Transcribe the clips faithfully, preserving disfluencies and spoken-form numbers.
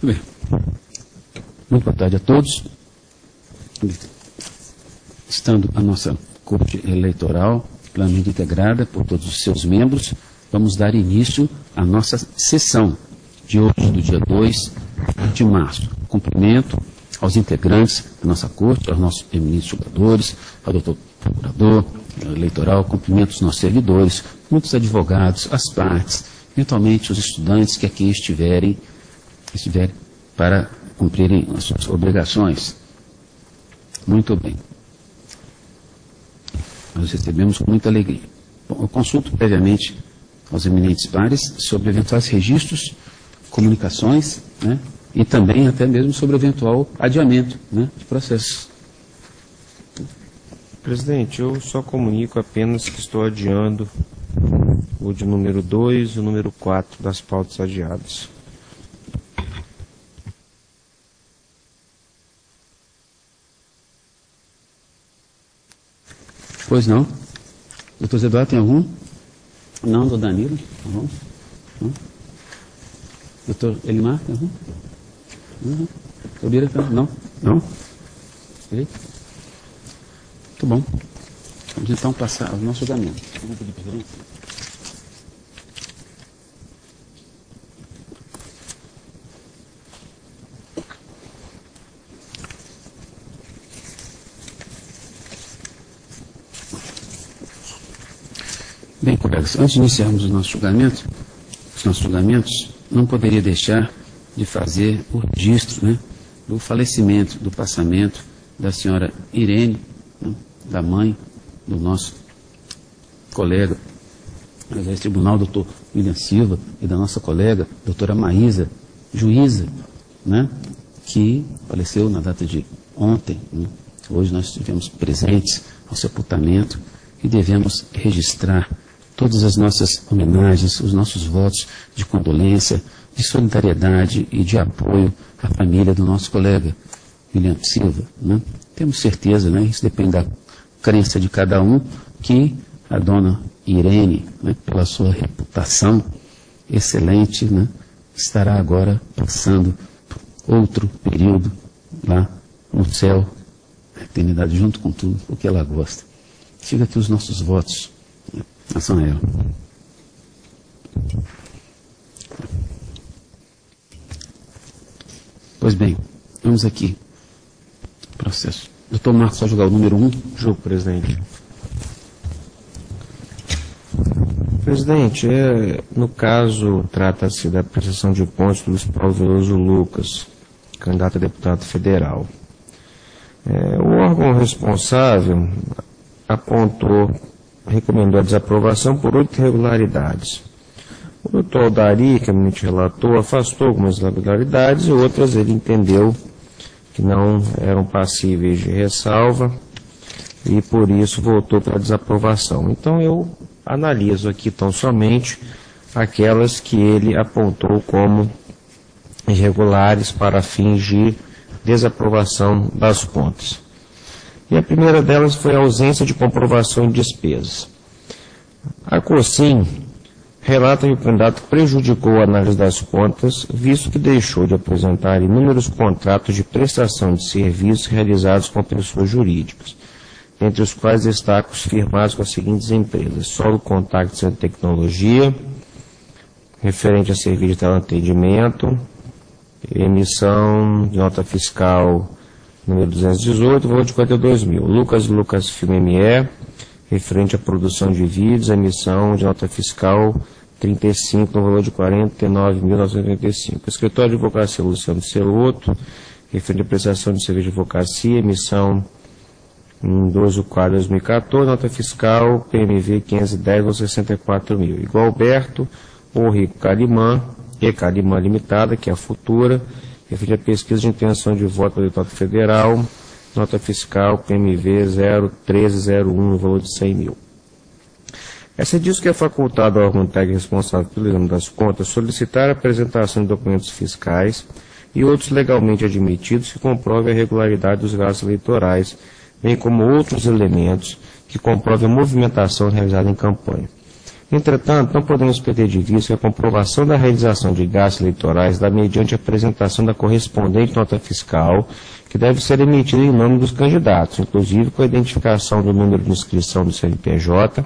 Bem, muito boa tarde a todos. Estando a nossa Corte Eleitoral plenamente integrada por todos os seus membros, vamos dar início à nossa sessão de hoje, do dia dois de março. Cumprimento aos integrantes da nossa Corte, aos nossos eminentes julgadores, ao doutor Procurador Eleitoral, cumprimento os nossos servidores, muitos advogados, as partes, eventualmente os estudantes que aqui estiverem, estiverem para cumprirem as suas obrigações. Muito bem. Nós recebemos com muita alegria. Bom, eu consulto previamente aos eminentes pares sobre eventuais registros, comunicações, né, e também até mesmo sobre eventual adiamento, né, de processos. Presidente, eu só comunico apenas que estou adiando o de número dois e o número quatro das pautas adiadas. Pois não. Doutor Zé Eduardo, tem algum? Não, do Danilo? Não. Não. Doutor Elimar, tem algum? Não. Doutor Bira, não? Não? Direito? Muito bom. Vamos então passar ao nosso julgamento. Vamos pedir perdão. Bem, colegas, antes de iniciarmos o nosso julgamento, os nossos julgamentos, não poderia deixar de fazer o registro, né, do falecimento, do passamento da senhora Irene, né, da mãe do nosso colega do Tribunal, doutor William Silva, e da nossa colega, doutora Maísa, juíza, né, que faleceu na data de ontem. Né. Hoje nós estivemos presentes ao sepultamento e devemos registrar todas as nossas homenagens, os nossos votos de condolência, de solidariedade e de apoio à família do nosso colega William Silva. Né? Temos certeza, né, isso depende da crença de cada um, que a dona Irene, né, pela sua reputação excelente, né, estará agora passando outro período lá no céu, na eternidade, junto com tudo o que ela gosta. Fica aqui os nossos votos. Ação a ela. Pois bem, vamos aqui. Processo. Doutor Marcos, só jogar o número um. Jogo, presidente. Presidente, é, no caso, trata-se da prestação de pontos do Luiz Paulo Veloso Lucas, candidato a deputado federal. É, o órgão responsável apontou, recomendou a desaprovação por oito irregularidades. O doutor Aldari, que é o eminente relator, afastou algumas irregularidades e outras ele entendeu que não eram passíveis de ressalva e por isso voltou para a desaprovação. Então eu analiso aqui tão somente aquelas que ele apontou como irregulares para fins de desaprovação das contas. E a primeira delas foi a ausência de comprovação de despesas. A COSIM relata que o candidato prejudicou a análise das contas, visto que deixou de apresentar inúmeros contratos de prestação de serviços realizados com pessoas jurídicas, entre os quais destaco os firmados com as seguintes empresas: Solo Contact Centro de Tecnologia, referente a serviço de teleatendimento, emissão de nota fiscal número duzentos e dezoito, valor de quarenta e dois mil. Lucas Lucas Film M E, referente à produção de vídeos, emissão de nota fiscal trinta e cinco, no valor de quarenta e nove mil novecentos e oitenta e cinco. Escritório de Advocacia Luciano Celoto, referente à prestação de serviço de advocacia, emissão em doze de quatro de dois mil e quatorze, nota fiscal P M V quinhentos e dez, valor sessenta e quatro mil. Igual Alberto, ou Rico Calimã, e Calimã Limitada, que é a Futura, referente à pesquisa de intenção de voto para o deputado federal, nota fiscal P M V zero treze zero um, no valor de cem mil. Essa diz que é facultado ao órgão técnico responsável pelo exame das contas solicitar a apresentação de documentos fiscais e outros legalmente admitidos que comprovem a regularidade dos gastos eleitorais, bem como outros elementos que comprovem a movimentação realizada em campanha. Entretanto, não podemos perder de vista que a comprovação da realização de gastos eleitorais dá mediante a apresentação da correspondente nota fiscal, que deve ser emitida em nome dos candidatos, inclusive com a identificação do número de inscrição do C N P J,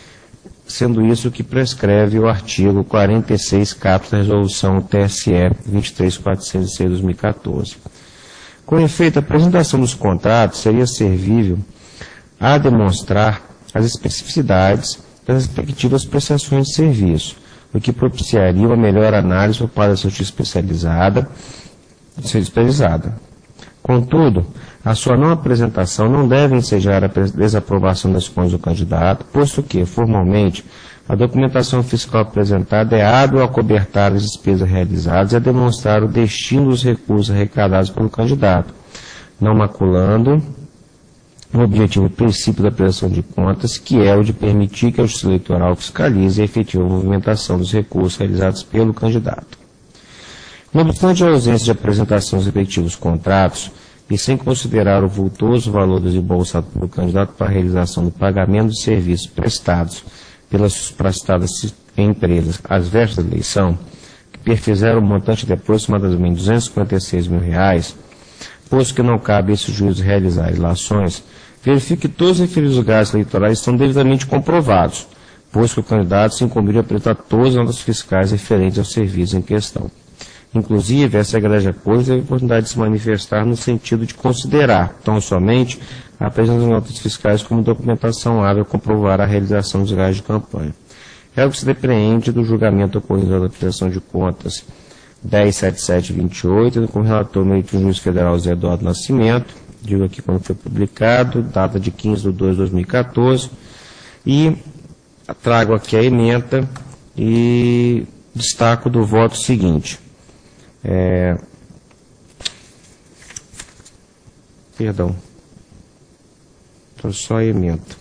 sendo isso o que prescreve o artigo quarenta e seis, caput da resolução T S E vinte e três mil quatrocentos e seis de dois mil e quatorze. Com efeito, a apresentação dos contratos seria servível a demonstrar as especificidades das respectivas prestações de serviço, o que propiciaria uma melhor análise por parte da justiça especializada, especializada. Contudo, a sua não apresentação não deve ensejar a desaprovação das contas do candidato, posto que, formalmente, a documentação fiscal apresentada é hábil a cobertar as despesas realizadas e a demonstrar o destino dos recursos arrecadados pelo candidato, não maculando o objetivo princípio da prestação de contas, que é o de permitir que a Justiça Eleitoral fiscalize a efetiva movimentação dos recursos realizados pelo candidato. Não obstante a ausência de apresentação dos respectivos contratos, e sem considerar o vultoso valor desembolsado pelo candidato para a realização do pagamento de serviços prestados pelas prestadas empresas às vésperas da eleição, que perfizeram um montante de aproximadamente duzentos e cinquenta e seis mil reais, posto que não cabe a esse juízo realizar ilações, verifique que todos os referidos gastos eleitorais estão devidamente comprovados, posto que o candidato se incumbiu de apresentar todas as notas fiscais referentes aos serviços em questão. Inclusive, essa egrégia coisa teve a oportunidade de se manifestar no sentido de considerar, tão somente, a presença das notas fiscais como documentação hábil a comprovar a realização dos gastos de campanha. É o que se depreende do julgamento ocorrido na prestação de contas dez mil setecentos e setenta e oito, com o relator mérito do juiz federal Zé Eduardo Nascimento, digo aqui quando foi publicado, data de quinze de dois de dois mil e quatorze, e trago aqui a ementa e destaco do voto seguinte. É, perdão, então só a ementa.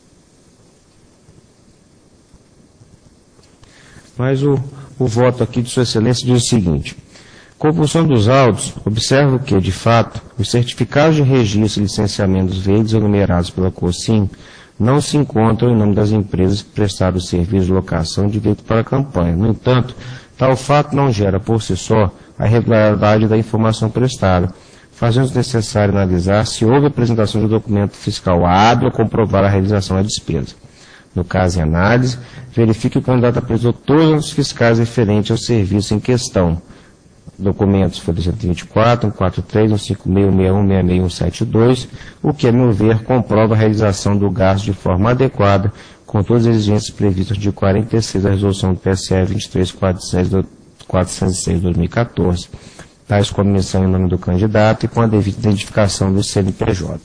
Mas o, o voto aqui de Sua Excelência diz o seguinte: compulsão dos autos, observo que, de fato, os certificados de registro e licenciamento dos veículos enumerados pela COSIM não se encontram em nome das empresas que prestaram o serviço de locação de veículos para a campanha. No entanto, tal fato não gera, por si só, a regularidade da informação prestada, fazendo-se necessário analisar se houve apresentação de documento fiscal hábil a comprovar a realização da despesa. No caso em análise, verifique que o candidato apresentou todos os fiscais referentes ao serviço em questão. Documentos folha cento e vinte e quatro, cento e quarenta e três, cento e cinquenta e seis, cento e sessenta e um, sessenta e um, setenta e dois, o que, a meu ver, comprova a realização do gasto de forma adequada, com todas as exigências previstas no artigo quarenta e seis da resolução do T S E vinte e três mil quatrocentos e seis de dois mil e quatorze, tais como menção em nome do candidato e com a devida identificação do C N P J.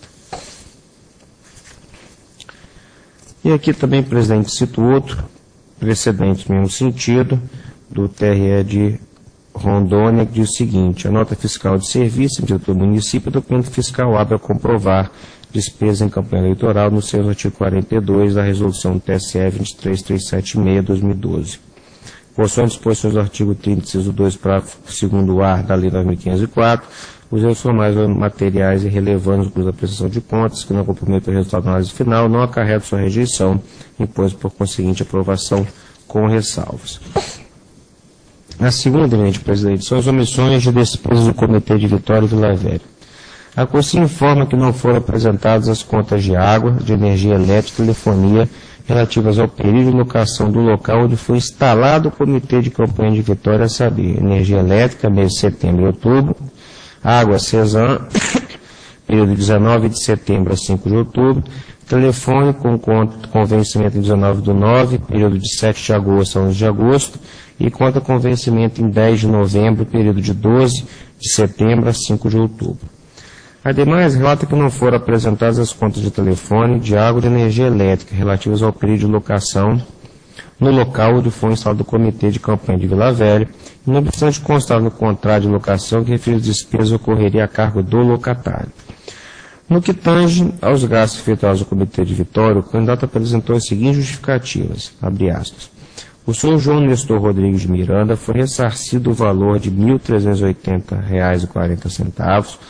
E aqui também, presidente, cito outro, precedente no mesmo sentido, do T R E de Rondônia, que diz o seguinte: a nota fiscal de serviço emitida pelo município é documento fiscal hábil a comprovar despesas em campanha eleitoral no seu artigo quarenta e dois da resolução do T S E vinte e três mil trezentos e setenta e seis de dois mil e doze. Consoante disposições do artigo trinta, inciso dois, parágrafo segundo A da Lei nove mil quinhentos e quatro, os erros formais materiais irrelevantes inclusive da prestação de contas, que não comprometem o resultado da análise final, não acarretam sua rejeição, impôs por conseguinte aprovação com ressalvas. A segunda, evidente, presidente, são as omissões de despesas do Comitê de Vitória e Vila Velha. A COSIM informa que não foram apresentadas as contas de água, de energia elétrica e telefonia relativas ao período de locação do local onde foi instalado o Comitê de Campanha de Vitória, a saber, energia elétrica, mês de setembro e outubro, água, Cesan, período de dezenove de setembro a cinco de outubro, telefone com, com vencimento em dezenove do nove, período de sete de agosto a onze de agosto, e conta com vencimento em dez de novembro, período de doze de setembro a cinco de outubro. Ademais, relata que não foram apresentadas as contas de telefone, de água e de energia elétrica relativas ao período de locação no local onde foi instalado o Comitê de Campanha de Vila Velha, e não obstante constar no contrato de locação que referidas despesas ocorreria a cargo do locatário. No que tange aos gastos efetuados no Comitê de Vitória, o candidato apresentou as seguintes justificativas, abre aspas. O senhor João Nestor Rodrigues de Miranda foi ressarcido o valor de mil trezentos e oitenta reais e quarenta centavos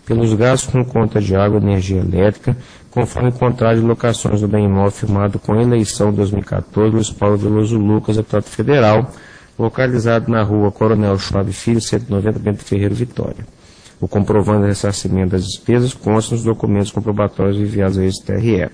pelos gastos com conta de água e energia elétrica, conforme contrato de locações do bem imóvel firmado com a eleição dois mil e quatorze, Luiz Paulo Veloso Lucas, deputado federal, localizado na rua Coronel Schwab Filho, cento e noventa, Bento Ferreira, Vitória. O comprovando o ressarcimento das despesas consta nos documentos comprobatórios enviados a esse T R E.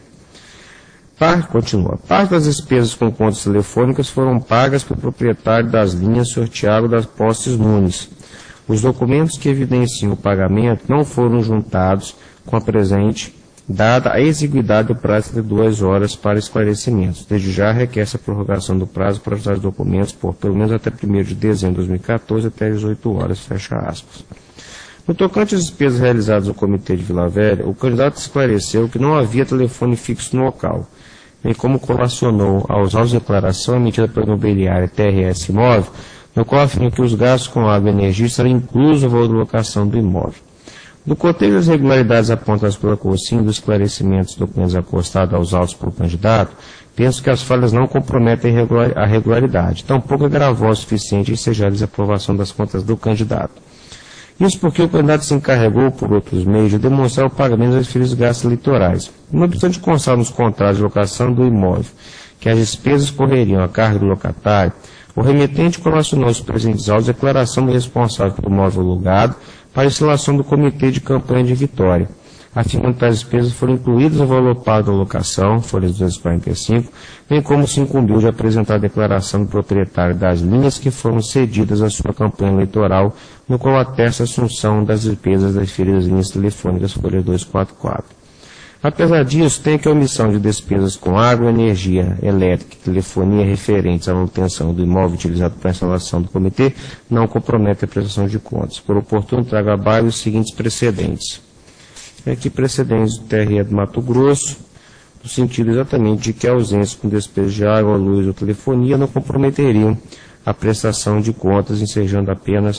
Par, continua. Parte das despesas com contas telefônicas foram pagas pelo proprietário das linhas Senhor Tiago das Postes Nunes. Os documentos que evidenciam o pagamento não foram juntados com a presente, dada a exiguidade do prazo de duas horas para esclarecimentos. Desde já requer-se a prorrogação do prazo para usar os documentos por pelo menos até primeiro de dezembro de dois mil e quatorze até às dezoito horas, fecha aspas. No tocante às despesas realizadas no Comitê de Vila Velha, o candidato esclareceu que não havia telefone fixo no local, bem como colacionou aos autos de declaração emitida pela imobiliária T R S Imóvel, no qual afirma que os gastos com água e energia serão inclusos no valor de locação do imóvel. No contexto das irregularidades apontadas pela COSIM dos esclarecimentos dos documentos acostados aos autos pelo candidato, penso que as falhas não comprometem a regularidade, tampouco é gravoso o suficiente em seja a desaprovação das contas do candidato. Isso porque o candidato se encarregou, por outros meios, de demonstrar o pagamento dos referidos gastos eleitorais. Não obstante constar nos contratos de locação do imóvel que as despesas correriam a cargo do locatário, o remetente colacionou os presentes autos declaração do responsável pelo imóvel alugado para a instalação do Comitê de Campanha de Vitória, afirmando que as despesas foram incluídas no valor pago da locação, folha duzentos e quarenta e cinco, bem como se incumbiu de apresentar a declaração do proprietário das linhas que foram cedidas à sua campanha eleitoral, no qual atesta a assunção das despesas das referidas linhas telefônicas, folha duzentos e quarenta e quatro. Apesar disso, tem que a omissão de despesas com água, energia elétrica e telefonia referentes à manutenção do imóvel utilizado para a instalação do comitê não compromete a prestação de contas. Por oportuno, trago à baila os seguintes precedentes. Aqui precedentes do T R E do Mato Grosso, no sentido exatamente de que a ausência com despesas de água, luz ou telefonia não comprometeriam a prestação de contas, ensejando apenas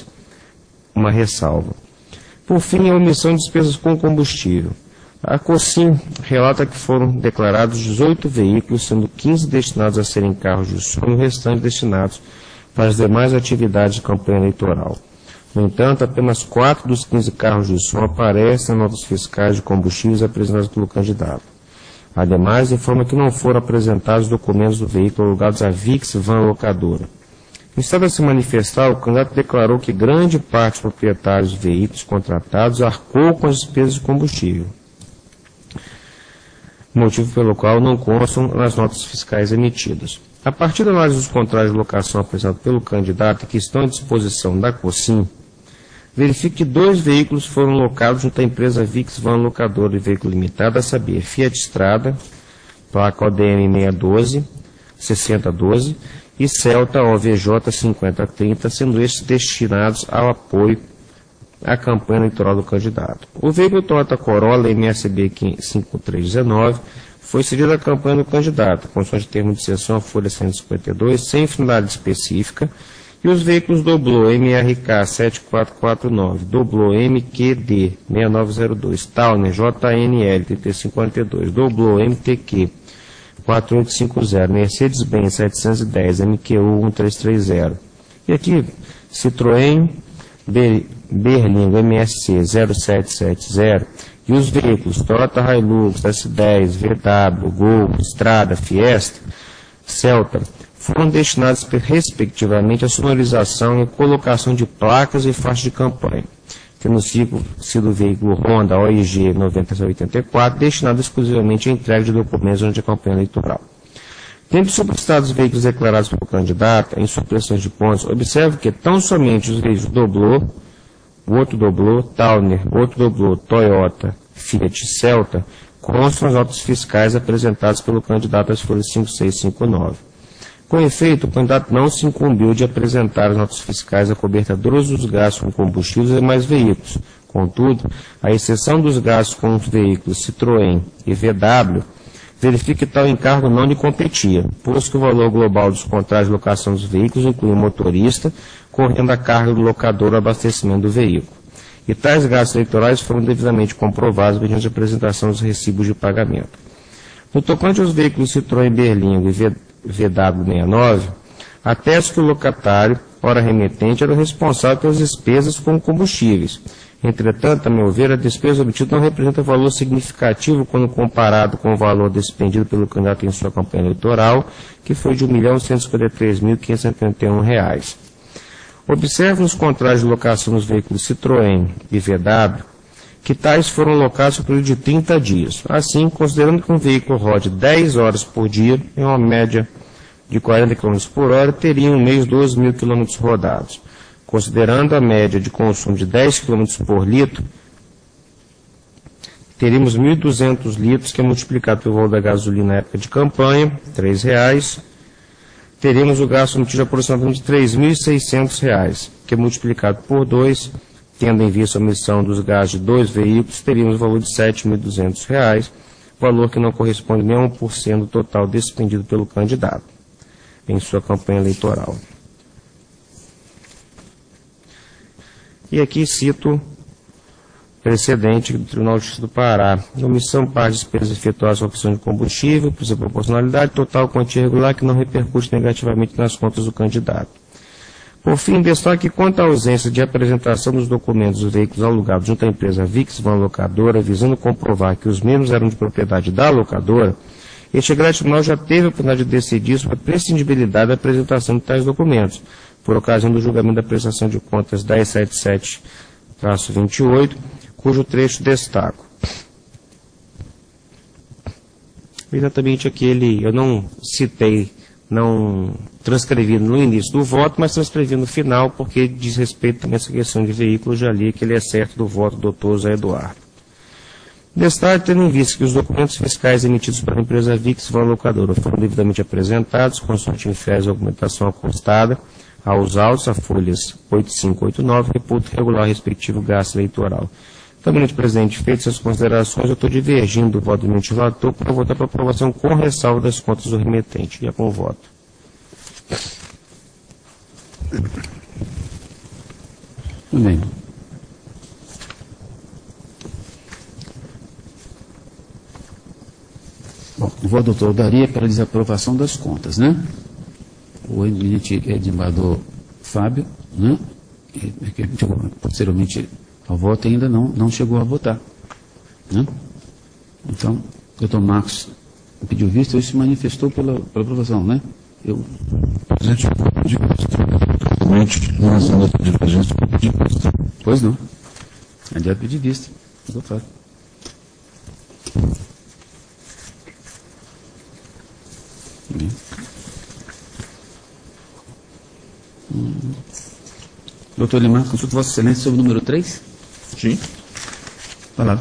uma ressalva. Por fim, a omissão de despesas com combustível. A COSIM relata que foram declarados dezoito veículos, sendo quinze destinados a serem carros de som e o restante destinados para as demais atividades de campanha eleitoral. No entanto, apenas quatro dos quinze carros de som aparecem nas notas fiscais de combustíveis apresentadas pelo candidato. Ademais, informa que não foram apresentados documentos do veículo alugados à Vix Van Locadora. Em estado a se manifestar, o candidato declarou que grande parte dos proprietários de veículos contratados arcou com as despesas de combustível, motivo pelo qual não constam nas notas fiscais emitidas. A partir da análise dos contratos de locação apresentados pelo candidato e que estão à disposição da COSIM, verifique que dois veículos foram locados junto à empresa Vix Van Locadora de Veículo Limitado, a saber, Fiat Strada, placa O D M seiscentos e doze, sessenta doze, e Celta O V J cinquenta trinta, sendo estes destinados ao apoio à campanha eleitoral do candidato. O veículo Toyota Corolla M S B cinco três um nove foi cedido à campanha do candidato, condições de termo de cessão a folha cento e cinquenta e dois, sem finalidade específica, e os veículos Doblô M R K sete quatro quatro nove, Doblô M Q D seis nove zero dois, Towner J N L trinta e cinco quarenta e dois, Doblô M T Q quatro oito cinco zero, Mercedes-Benz setecentos e dez, M Q U um três três zero. E aqui, Citroën Berlingo M S C zero sete sete zero e os veículos Toyota Hilux, S dez, V W, Gol, Strada, Fiesta, Celta, foram destinados respectivamente à sonorização e colocação de placas e faixas de campanha, tendo sido o veículo Honda O I G nove zero oito quatro destinado exclusivamente à entrega de documentos durante a campanha eleitoral. Tendo solicitado os veículos declarados pelo candidato em sua prestação de contas, observe que tão somente os veículos Doblô, o outro Doblô, Towner, outro Doblô, Toyota, Fiat e Celta constam as notas fiscais apresentadas pelo candidato às folhas cinco seis cinco nove. Com efeito, o candidato não se incumbiu de apresentar as notas fiscais acobertadoras dos gastos com combustíveis e demais veículos. Contudo, a exceção dos gastos com os veículos Citroën e V W, verifique que tal encargo não lhe competia, pois que o valor global dos contratos de locação dos veículos inclui o motorista, correndo a carga do locador ao abastecimento do veículo. E tais gastos eleitorais foram devidamente comprovados mediante a apresentação dos recibos de pagamento. No tocante aos veículos Citroën Berlingo e V W sessenta e nove, atesta que o locatário, ora remetente, era o responsável pelas despesas com combustíveis, Entretanto, a meu ver, a despesa obtida não representa valor significativo quando comparado com o valor despendido pelo candidato em sua campanha eleitoral, que foi de um milhão cento e cinquenta e três mil quinhentos e setenta e um reais. Observe nos contratos de locação dos veículos Citroën e V W que tais foram locados por período de trinta dias. Assim, considerando que um veículo rode dez horas por dia, em uma média de quarenta quilômetros por hora, teria em um mês doze mil quilômetros rodados. Considerando a média de consumo de dez quilômetros por litro, teríamos mil e duzentos litros, que é multiplicado pelo valor da gasolina na época de campanha, três reais. Teríamos o gasto emitido de aproximadamente três mil e seiscentos reais, que é multiplicado por dois, tendo em vista a emissão dos gastos de dois veículos, teríamos o valor de sete mil e duzentos reais, valor que não corresponde nem a um por cento do total despendido pelo candidato em sua campanha eleitoral. E aqui cito precedente do Tribunal de Justiça do Pará. Omissão para despesas efetuadas com a questão de combustível, por proporcionalidade, total quantia irregular que não repercute negativamente nas contas do candidato. Por fim, destaque quanto à ausência de apresentação dos documentos dos veículos alugados junto à empresa VIX Van Locadora, visando comprovar que os mesmos eram de propriedade da locadora, este tribunal já teve a oportunidade de decidir sobre a prescindibilidade da apresentação de tais documentos, por ocasião do julgamento da prestação de contas dez setenta e sete traço vinte e oito, cujo trecho destaco. Exatamente aquele, eu não citei, não transcrevi no início do voto, mas transcrevi no final, porque diz respeito também a essa questão de veículo, já li aquele excerto do voto do doutor Zé Eduardo. Destaque, tendo em vista que os documentos fiscais emitidos pela empresa VIX Van Locadora foram devidamente apresentados, consoante infere a documentação acostada aos autos, a folhas oito cinco oito nove, reputo regular respectivo gasto eleitoral. Também, presidente, feitas as considerações, eu estou divergindo do voto do eminente relator para votar para aprovação com ressalva das contas do remetente. E é com o voto. Muito bem. Bom, o voto, doutor, daria para desaprovação das contas, né? O eminente desembargador Fábio, né? E, posteriormente ao voto ainda não, não chegou a votar, né? Então, o doutor Marcos pediu vista e se manifestou pela, pela aprovação, né? Eu... Presidente, eu vou pedir vista. Totalmente, em relação a divergência, eu vou pedir vista. Pois não. Adianta pedir vista. Eu faço. Bem. Hum. Doutor Limar, consulto Vossa Excelência sobre o número três. Sim. Palavra.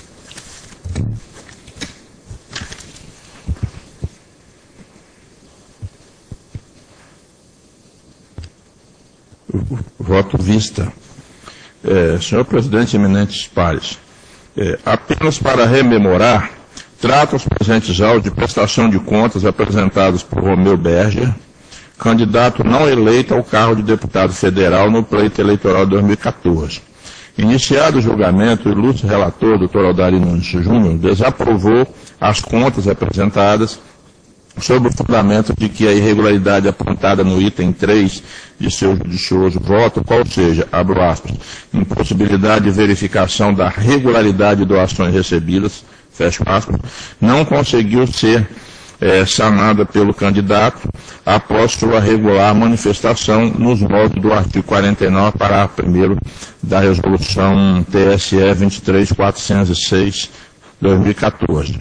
Voto vista. É, senhor presidente, eminentes pares, é, apenas para rememorar, trata os presentes áudios de prestação de contas apresentados por Romeu Berger, candidato não eleito ao cargo de deputado federal no pleito eleitoral de dois mil e quatorze. Iniciado o julgamento, o ilustre relator, doutor Aldair Nunes Júnior, desaprovou as contas apresentadas sob o fundamento de que a irregularidade apontada no item três de seu judicioso voto, qual seja, abro aspas, impossibilidade de verificação da regularidade de doações recebidas, fecho aspas, não conseguiu ser é, sanada pelo candidato após sua regular manifestação nos moldes do artigo quarenta e nove, parágrafo primeiro da resolução T S E vinte e três mil quatrocentos e seis, dois mil e quatorze.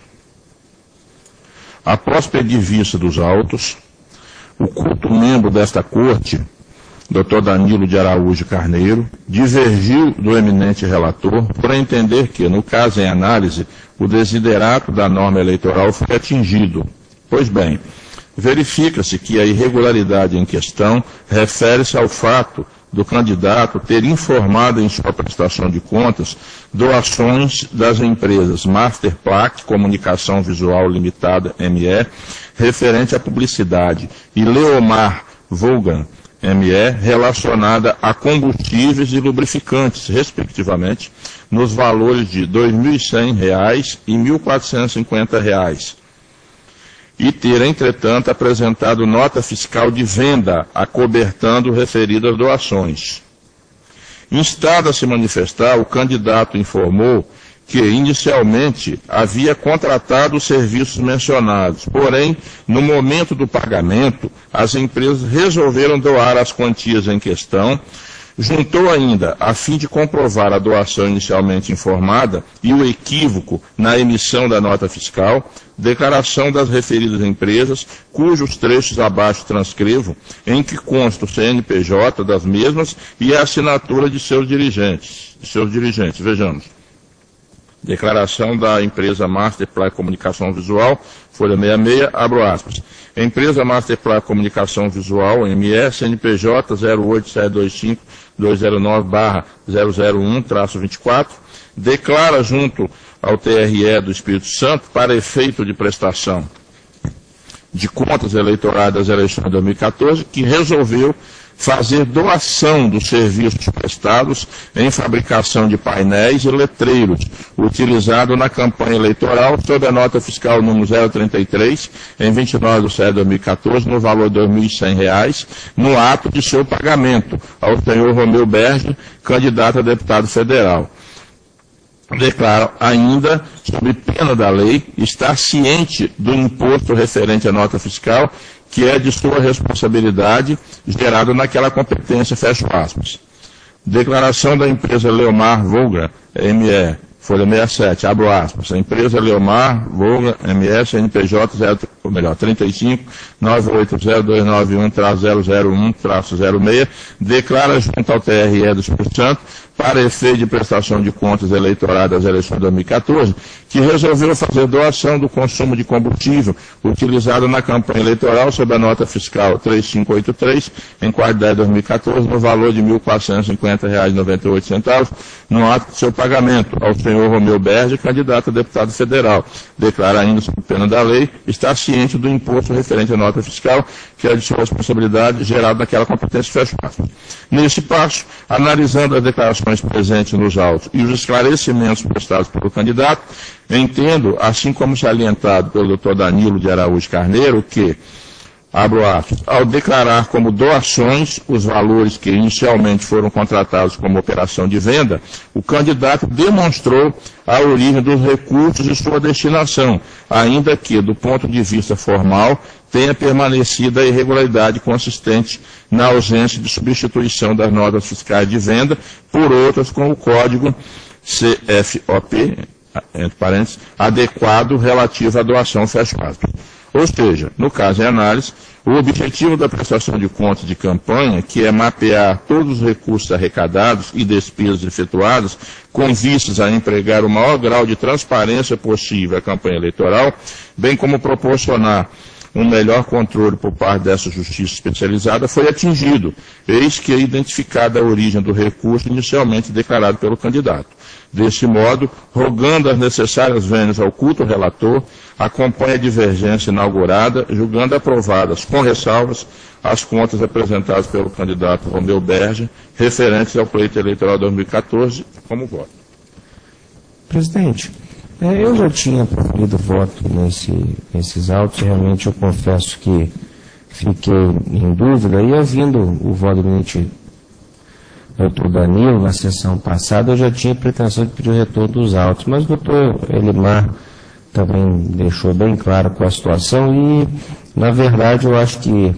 Após pedir vista dos autos, o culto membro desta corte, doutor Danilo de Araújo Carneiro, divergiu do eminente relator por entender que, no caso em análise, o desiderato da norma eleitoral foi atingido. Pois bem, verifica-se que a irregularidade em questão refere-se ao fato do candidato ter informado em sua prestação de contas doações das empresas Masterplac, Comunicação Visual Limitada, M E, referente à publicidade, e Leomar Volgan, M E, relacionada a combustíveis e lubrificantes, respectivamente, nos valores de dois mil e cem reais e mil quatrocentos e cinquenta reais. E ter, entretanto, apresentado nota fiscal de venda acobertando referidas doações. Instado a se manifestar, o candidato informou que inicialmente havia contratado os serviços mencionados, porém, no momento do pagamento, as empresas resolveram doar as quantias em questão. Juntou ainda, a fim de comprovar a doação inicialmente informada e o equívoco na emissão da nota fiscal, declaração das referidas empresas, cujos trechos abaixo transcrevo, em que consta o C N P J das mesmas e a assinatura de seus dirigentes. De seus dirigentes. Vejamos. Declaração da empresa Masterply Comunicação Visual, folha sessenta e seis, abro aspas. Empresa Masterply Comunicação Visual, M E, C N P J zero oito sete dois cinco dois zero nove barra zero zero um traço vinte e quatro, declara junto ao T R E do Espírito Santo, para efeito de prestação de contas eleitorais das eleições de dois mil e quatorze, que resolveu fazer doação dos serviços prestados em fabricação de painéis e letreiros, utilizado na campanha eleitoral sob a nota fiscal número zero trinta e três, em vinte e nove de setembro de dois mil e quatorze, no valor de dois mil e cem reais, no ato de seu pagamento ao senhor Romeu Berge, candidato a deputado federal. Declaro ainda, sob pena da lei, estar ciente do imposto referente à nota fiscal, que é de sua responsabilidade, gerado naquela competência, fecho aspas. Declaração da empresa Leomar Volga, M E, folha sessenta e sete, abro aspas. A empresa Leomar Volga, M E, C N P J, zero, ou melhor, trinta e cinco, nove oito zero dois nove um, zero zero um, zero seis, declara junto ao T R E do Espírito Santo, para efeito de prestação de contas eleitorais das eleições de dois mil e quatorze, que resolveu fazer doação do consumo de combustível utilizado na campanha eleitoral sob a nota fiscal três mil quinhentos e oitenta e três, em qualidade de dois mil e quatorze, no valor de mil quatrocentos e cinquenta reais e noventa e oito centavos, no ato de seu pagamento ao senhor Romeu Berge, candidato a deputado federal. Declara ainda, sob pena da lei, estar ciente do imposto referente à nota fiscal, que é de sua responsabilidade, gerado naquela competência, fecho aspas. Nesse passo, analisando as declarações presentes nos autos e os esclarecimentos prestados pelo candidato, entendo, assim como salientado pelo doutor Danilo de Araújo Carneiro, que, abro aspas, ao declarar como doações os valores que inicialmente foram contratados como operação de venda, o candidato demonstrou a origem dos recursos e sua destinação, ainda que, do ponto de vista formal, tenha permanecido a irregularidade consistente na ausência de substituição das notas fiscais de venda por outras com o código C F O P, entre parênteses, adequado relativo à doação, fecho aspas. Ou seja, no caso em análise, o objetivo da prestação de contas de campanha, que é mapear todos os recursos arrecadados e despesas efetuadas, com vistas a empregar o maior grau de transparência possível à campanha eleitoral, bem como proporcionar um melhor controle por parte dessa justiça especializada, foi atingido, eis que é identificada a origem do recurso inicialmente declarado pelo candidato. Desse modo, rogando as necessárias vênias ao culto relator, acompanha a divergência inaugurada, julgando aprovadas, com ressalvas, as contas apresentadas pelo candidato Romeu Berge, referentes ao pleito eleitoral de dois mil e quatorze, como voto. Presidente, eu já tinha preferido voto nesse, nesses autos, realmente eu confesso que fiquei em dúvida, e ouvindo o voto do eminente doutor Danilo, na sessão passada, eu já tinha pretensão de pedir o retorno dos autos, mas o doutor Elimar também deixou bem claro qual a situação e, na verdade, eu acho que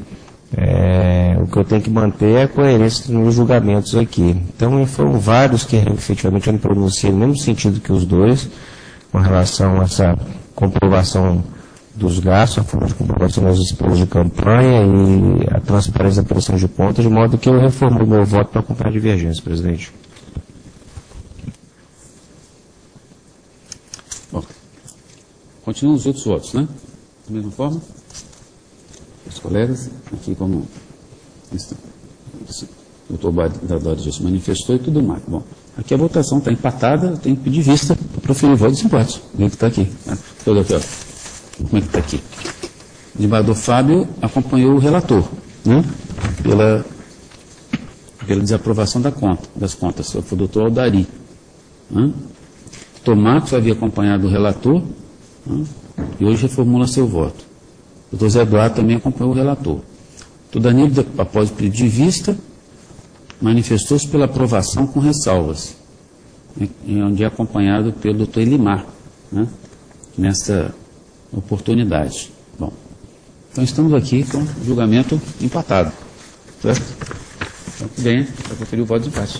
é, o que eu tenho que manter é a coerência nos julgamentos aqui. Então, foram vários que efetivamente eu me pronunciei no mesmo sentido que os dois, com relação a essa comprovação dos gastos, a forma de comprovação das despesas de campanha e a transparência da prestação de contas, de modo que eu reformulo meu voto para acompanhar a divergência, presidente. Bom, continuam os outros votos, né? Da mesma forma, os colegas, aqui como o doutor Badadori já se manifestou e tudo mais. Bom, aqui a votação está empatada, eu tenho que pedir vista para proferir o voto dos empates. Quem que está aqui? Né? Todo aqui, ó. Como é que está aqui? O desembargador Fábio acompanhou o relator, né? Pela, pela desaprovação da conta, das contas. Foi o doutor Aldari. Né? Tomatos havia acompanhado o relator, né? E hoje reformula seu voto. O doutor Zé Eduardo também acompanhou o relator. O Danilo, após o pedido de vista, manifestou-se pela aprovação com ressalvas, em onde é acompanhado pelo doutor Elimar, né, nessa oportunidade. Bom, então estamos aqui com o julgamento empatado. Certo? Então, bem, eu preferi o voto de empate.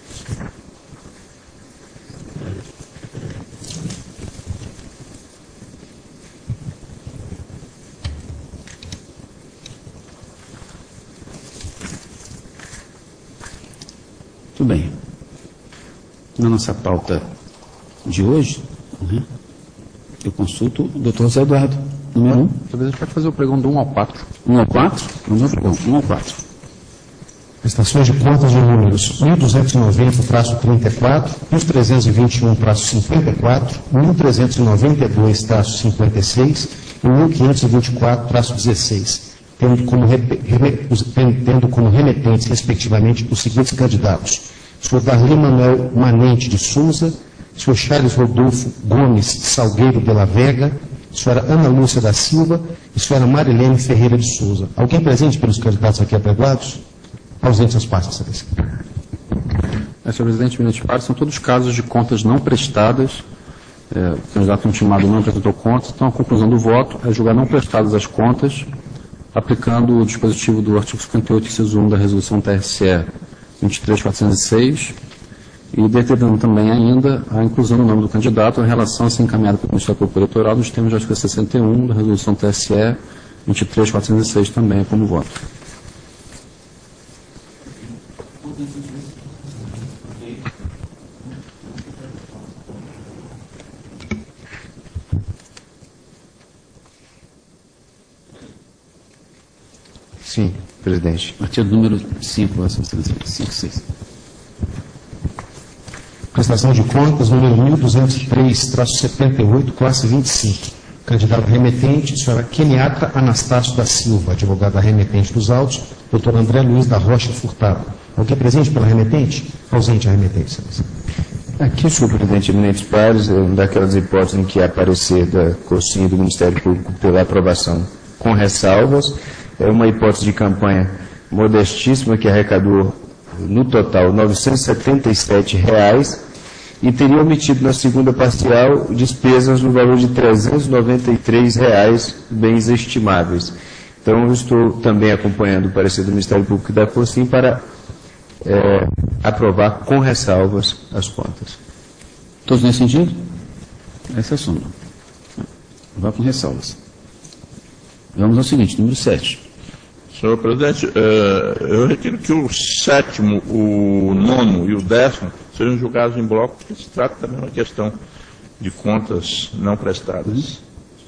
Muito bem. Na nossa pauta de hoje, né, eu consulto o doutor José Eduardo, número um. Talvez a gente pode fazer o pregão do um ao quatro. um ao quatro? Vamos ao pregão, um ao quatro. Prestações de contas de números mil duzentos e noventa, traço trinta e quatro, mil trezentos e vinte e um, traço cinquenta e quatro, mil trezentos e noventa e dois, traço cinquenta e seis e mil quinhentos e vinte e quatro, traço dezesseis, tendo como, rep, rem, tendo como remetentes, respectivamente, os seguintes candidatos: senhor Darli Manuel Manente de Souza, senhor Charles Rodolfo Gomes Salgueiro de la Vega, senhora Ana Lúcia da Silva e senhora Marilene Ferreira de Souza. Alguém presente pelos candidatos aqui apregoados? Ausentes as partes, excelência. É, senhor presidente, eminentes pares, são todos casos de contas não prestadas. É, o candidato intimado não apresentou contas, então a conclusão do voto é julgar não prestadas as contas, aplicando o dispositivo do artigo cinquenta e oito, inciso um da resolução T S E vinte e três mil quatrocentos e seis, e determinando também ainda a inclusão do nome do candidato em relação a ser encaminhado pelo Ministério Público Eleitoral nos termos do artigo sessenta e um da resolução T S E vinte e três mil quatrocentos e seis também como voto. Sim, presidente. Artigo número cinco, Vossa Excelência. cinco, seis. Prestação de contas, número mil duzentos e três, traço setenta e oito, classe vinte e cinco. Candidato remetente, senhora Keniata Anastácio da Silva, advogada remetente dos autos, doutor André Luiz da Rocha Furtado. Alguém presente pela remetente? Ausente a remetente, excelência. Aqui, senhor presidente, eminentes pares, é uma daquelas hipóteses em que aparecer da COSIM do Ministério Público pela aprovação com ressalvas. É uma hipótese de campanha modestíssima que arrecadou, no total, novecentos e setenta e sete reais e teria omitido na segunda parcial despesas no valor de trezentos e noventa e três reais, bens estimáveis. Então, eu estou também acompanhando o parecer do Ministério Público e da COSIM para é, aprovar com ressalvas as contas. Todos nesse sentido? Essa é a súmula. Vá com ressalvas. Vamos ao seguinte, número sete. Senhor presidente, eu requiro que o sétimo, o nono e o décimo sejam julgados em bloco, porque se trata também de uma questão de contas não prestadas.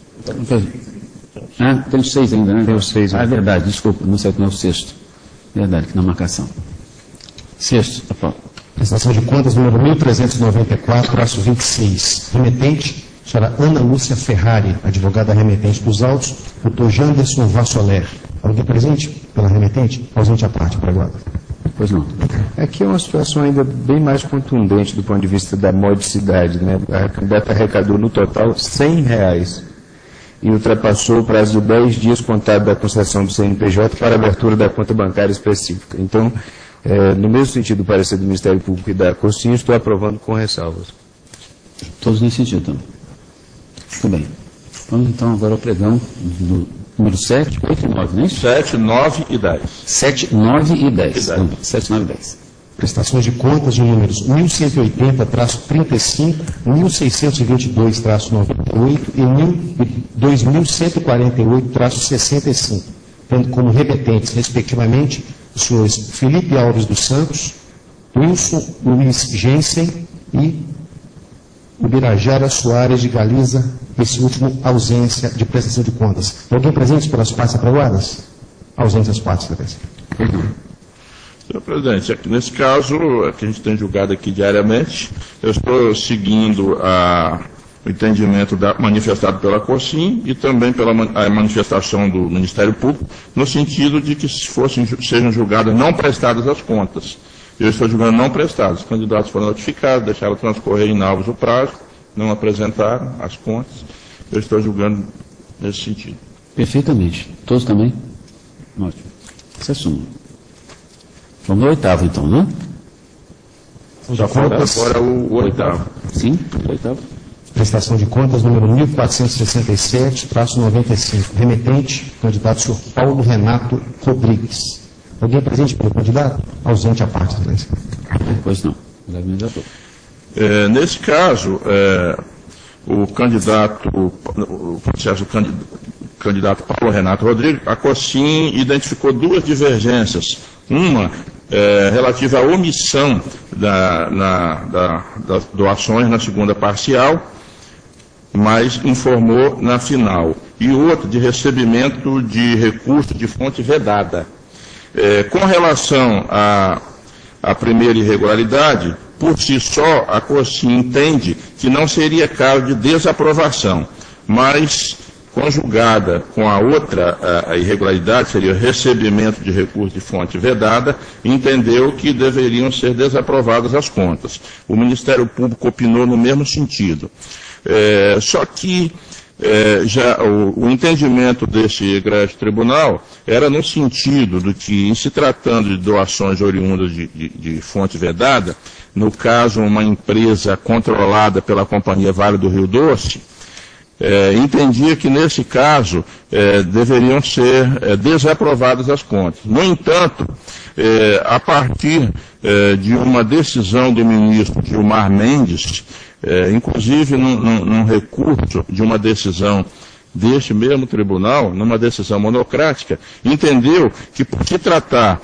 Ah, tem os seis ainda, né? Tem os seis ainda. ainda. Ah, é verdade, desculpa, no sétimo é o sexto. Verdade, que na marcação. Sexto, a pauta. Prestação de contas, número mil trezentos e noventa e quatro, traço vinte e seis. Remetente, senhora Ana Lúcia Ferrari, advogada remetente dos autos, doutor Janderson Vassoler. Alguém presente pela remetente? Ausente a parte, apregoada. Pois não. Aqui é uma situação ainda bem mais contundente do ponto de vista da modicidade, né? A candidata arrecadou no total cem reais e ultrapassou o prazo de dez dias contado da concessão do C N P J para a abertura da conta bancária específica. Então, é, no mesmo sentido do parecer do Ministério Público e da COSIM, estou aprovando com ressalvas. Todos nesse sentido também. Muito bem. Vamos então agora ao pregão do número sete, oito e nove, não é isso? sete, nove e dez. sete, nove e dez. E dez. sete, nove e dez. Prestações de contas de números mil cento e oitenta, traço trinta e cinco, mil seiscentos e vinte e dois, traço noventa e oito e dois mil cento e quarenta e oito, traço sessenta e cinco, tendo como remetentes, respectivamente, os senhores Felipe Alves dos Santos, Wilson Luiz Jensen e Ubirajara Soares de Galiza, esse último ausência de prestação de contas. Alguém presente pelas partes aprovadas? Ausência das partes, excelência. Senhor presidente, aqui nesse caso, que a gente tem julgado aqui diariamente, eu estou seguindo a, o entendimento da, manifestado pela COSIM e também pela a manifestação do Ministério Público, no sentido de que se fossem, sejam julgadas não prestadas as contas. Eu estou julgando não prestadas. Os candidatos foram notificados, deixaram transcorrer em novos o prazo, não apresentaram as contas. Eu estou julgando nesse sentido. Perfeitamente. Todos também? Ótimo. Essa é a súmula. Vamos ao oitavo, então, não? Já foi agora o, o oitavo. Sim, o oitavo. Prestação de contas número mil quatrocentos e sessenta e sete, traço noventa e cinco. Remetente, candidato senhor Paulo Renato Rodrigues. Alguém presente pelo candidato? Ausente à parte, excelência. Pois não. Organizador. É, nesse caso, é, o candidato, o, o processo do candidato Paulo Renato Rodrigues, a COSCIM identificou duas divergências. Uma é, relativa à omissão da, na, da, das doações na segunda parcial, mas informou na final. E outra de recebimento de recurso de fonte vedada. É, com relação à, à primeira irregularidade, por si só, a COSCIM entende que não seria caso de desaprovação, mas conjugada com a outra a, a irregularidade, seria o recebimento de recurso de fonte vedada, entendeu que deveriam ser desaprovadas as contas. O Ministério Público opinou no mesmo sentido. É, só que é, já o, o entendimento desse egrégio tribunal era no sentido do que, em se tratando de doações oriundas de, de, de fonte vedada, no caso uma empresa controlada pela Companhia Vale do Rio Doce, É, entendia que, nesse caso, é, deveriam ser é, desaprovadas as contas. No entanto, é, a partir é, de uma decisão do ministro Gilmar Mendes, é, inclusive num, num, num recurso de uma decisão deste mesmo tribunal, numa decisão monocrática, entendeu que, por se tratar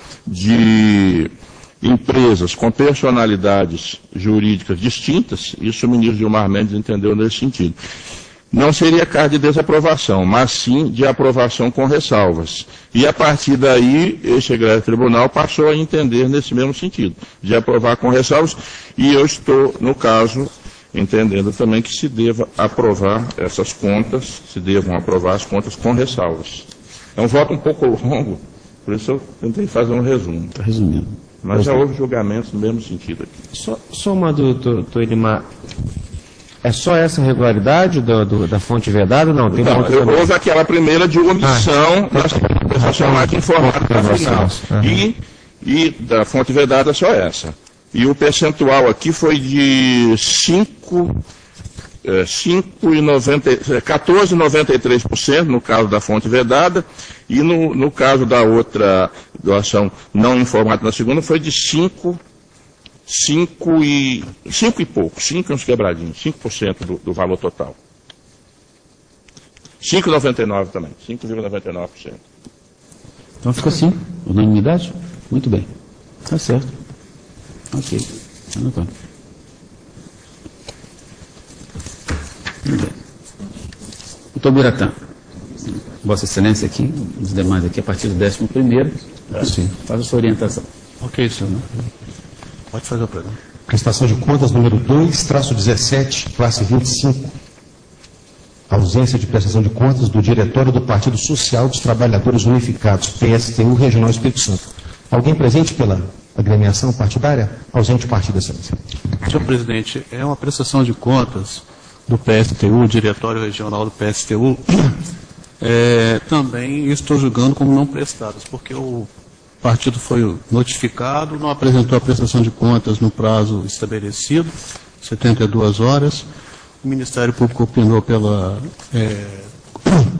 de empresas com personalidades jurídicas distintas, isso o ministro Gilmar Mendes entendeu nesse sentido. Não seria caso de desaprovação, mas sim de aprovação com ressalvas. E a partir daí, este egrégio tribunal passou a entender nesse mesmo sentido, de aprovar com ressalvas, e eu estou, no caso, entendendo também que se deva aprovar essas contas, se devam aprovar as contas com ressalvas. É um voto um pouco longo, por isso eu tentei fazer um resumo. Está resumindo. Mas já houve julgamentos no mesmo sentido aqui. Só, só uma do, do, do Elimar. É só essa regularidade do, do, da fonte vedada? Não, tem não, outra eu, também. houve aquela primeira de omissão, ah, essa chamada informada para a final. Uhum. E, e da fonte vedada só essa. E o percentual aqui foi de cinco, é, cinco e noventa, quatorze vírgula noventa e três por cento no caso da fonte vedada, e no, no caso da outra doação não informada na segunda foi de cinco Cinco e, cinco e pouco, cinco e uns quebradinhos, cinco por cento do, do valor total. cinco vírgula noventa e nove também, cinco vírgula noventa e nove por cento. Então ficou assim, unanimidade? Muito bem. Está certo. Ok. Anotando. Muito bem. Doutor Biratã, Vossa Excelência aqui, os demais aqui, a partir do décimo primeiro, Sim. faz a sua orientação. Ok, senhor. Pode fazer a pergunta. Prestação de contas número dois, traço dezessete, classe vinte e cinco. Ausência de prestação de contas do Diretório do Partido Social dos Trabalhadores Unificados, P S T U Regional Espírito Santo. Alguém presente pela agremiação partidária? Ausente partido, excelência. Senhor presidente, é uma prestação de contas do P S T U, Diretório Regional do P S T U. É, também estou julgando como não prestadas, porque o O partido foi notificado, não apresentou a prestação de contas no prazo estabelecido, setenta e duas horas. O Ministério Público opinou pela, é,